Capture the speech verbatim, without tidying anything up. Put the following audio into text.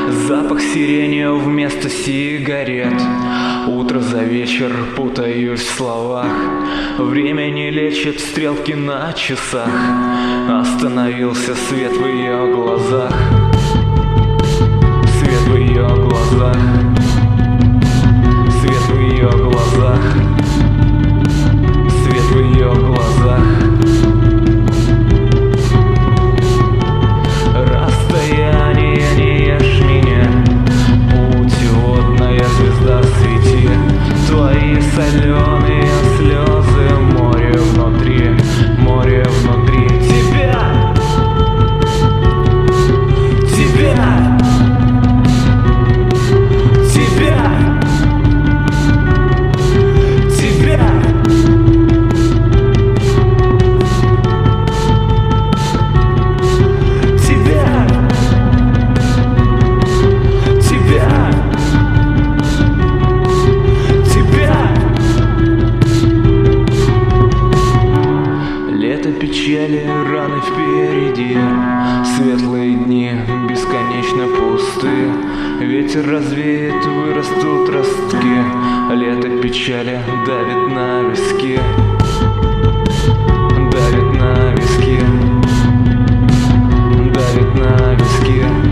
Запах сирени вместо сигарет. Утро за вечер, путаюсь в словах. Время не лечит стрелки на часах. Остановился свет в ее глазах. Свет в ее глазах. Свет в ее глазах. Свет в ее глазах. Расстояние, не ешь меня. Путеводная звезда, свети. Твои соленые слезы, море внутри, море внутри тебя. Тебя. Тебя. Тебя. Печали, раны впереди, светлые дни бесконечно пусты. Ветер развеет, вырастут ростки. Лето печали давит на виски. Давит на виски. Давит на виски.